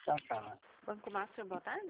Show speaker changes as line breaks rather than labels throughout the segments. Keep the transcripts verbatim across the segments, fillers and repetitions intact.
Tá, tá.
Banco Master, boa tarde.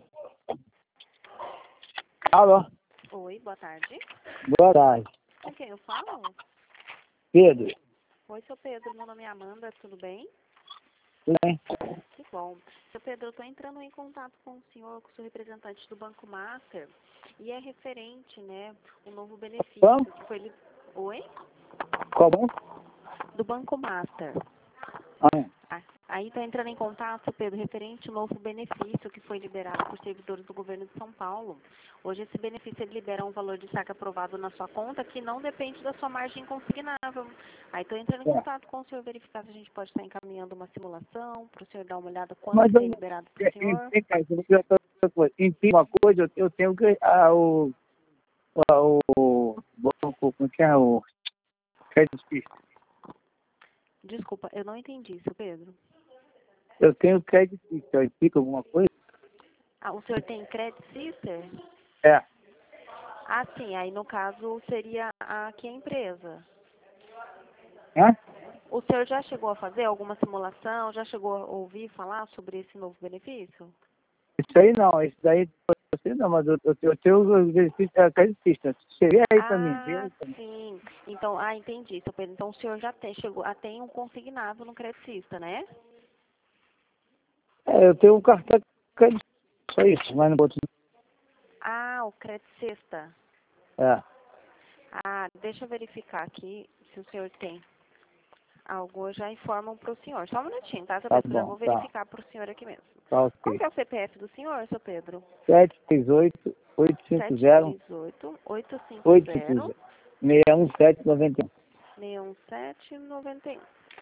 Alô?
Oi, boa tarde.
Boa tarde.
Com quem eu falo?
Pedro.
Oi, seu Pedro, meu nome é Amanda, tudo bem?
Tudo bem?
Que bom. Seu Pedro, eu estou entrando em contato com o senhor, com o seu representante do Banco Master, e é referente, né, o novo benefício
Como?
que foi... Li... Oi?
Como?
Do Banco Master.
Ah,
Ah, aí está entrando em contato, seu Pedro, referente ao novo benefício que foi liberado por servidores do governo de São Paulo. Hoje esse benefício ele libera um valor de saque aprovado na sua conta que não depende da sua margem consignável. Aí estou entrando em
é.
contato com o senhor verificar se a gente pode estar encaminhando uma simulação para o senhor dar uma olhada
Mas
quanto
eu
tem
não
liberado para o senhor.
tem cara, eu vou pedir outra coisa. Enfim, uma coisa, eu, eu tenho que. Ah, o. ah, O. Banco, como que é? O. Crédito Suíço.
Desculpa, eu não entendi, seu Pedro.
Eu tenho crédito Suíço. Explica alguma coisa?
Ah, o senhor tem Credit Sister?
É.
Ah, sim, aí no caso seria aqui a empresa.
Hã?
O senhor já chegou a fazer alguma simulação? Já chegou a ouvir falar sobre esse novo benefício?
Isso aí não, isso daí eu sei não, mas eu, eu, eu tenho o benefício da Crédito Suíço. Você vê aí pra mim, vê
Ah,
aí pra mim.
sim. Então, ah, entendi, seu Pedro. Então o senhor já tem, chegou, ah, tem um consignado no Credicista, né?
É, eu tenho um cartão de crédito, só isso, mas não boto.
Ah, o Credicista.
É.
Ah, deixa eu verificar aqui se o senhor tem algo, já informam para o senhor. Só um minutinho, tá, seu
Tá
Pedro? Já
bom,
vou
tá.
verificar para o senhor aqui mesmo.
Tá
Qual
ok.
que é o C P F do senhor, seu Pedro?
sete três oito, oito cinco
Sete
zero,
três oito, oito cinco
oito cinco
zero,
zero, seis um sete nove um.
seis um sete, nove um.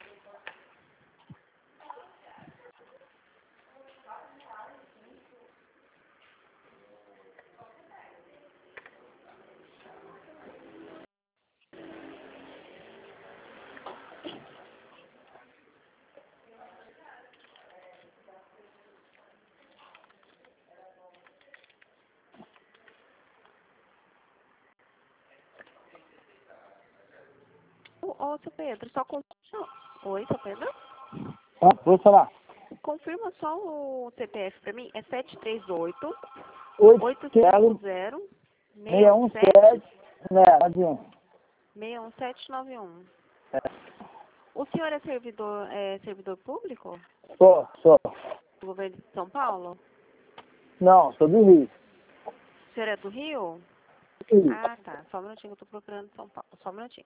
Ô, ô, seu Pedro, só com... Oi, seu Pedro?
Ah, vou falar.
Confirma só o C P F para mim. É sete três oito, oito
oito
cinco
zero,
zero, seis um
seis um
sete,
sete, né, adiante.
seis um sete nove um.
É,
O senhor é servidor, é servidor público
só, só.
do governo de São Paulo?
Não, sou do Rio.
O senhor é do Rio?
Do Rio.
Ah, tá. Só um minutinho que eu tô procurando São Paulo. Só um minutinho.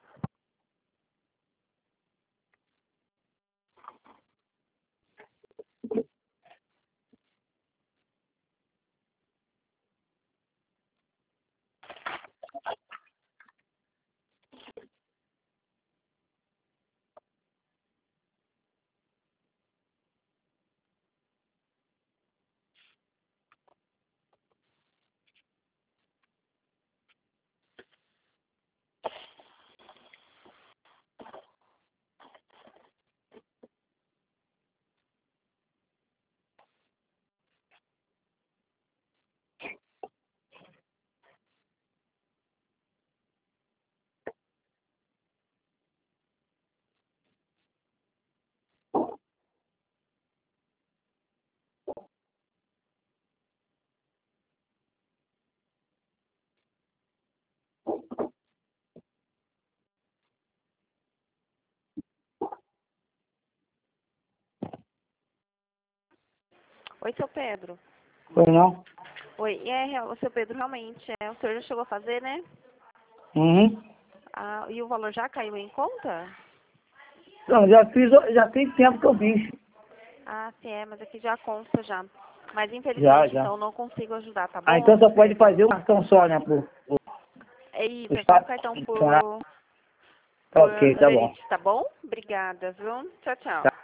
Oi, seu Pedro.
Foi não?
Oi, é, o seu Pedro, realmente, é, o senhor já chegou a fazer, né?
Uhum.
Ah, e o valor já caiu em conta?
Não, já fiz, já tem tempo que eu fiz.
Ah, sim, é, mas aqui já consta já. Mas
Já,
infelizmente,
já.
então, não consigo ajudar, tá
Ah,
bom,
então
seu
só pode
Pedro?
fazer um cartão só, né, pro, pro,
É
pro
isso, é só um
estado.
cartão
Tá
por, por
ok, tá bom.
Verite, tá bom? Obrigada, viu? Tchau, tchau.
Tá.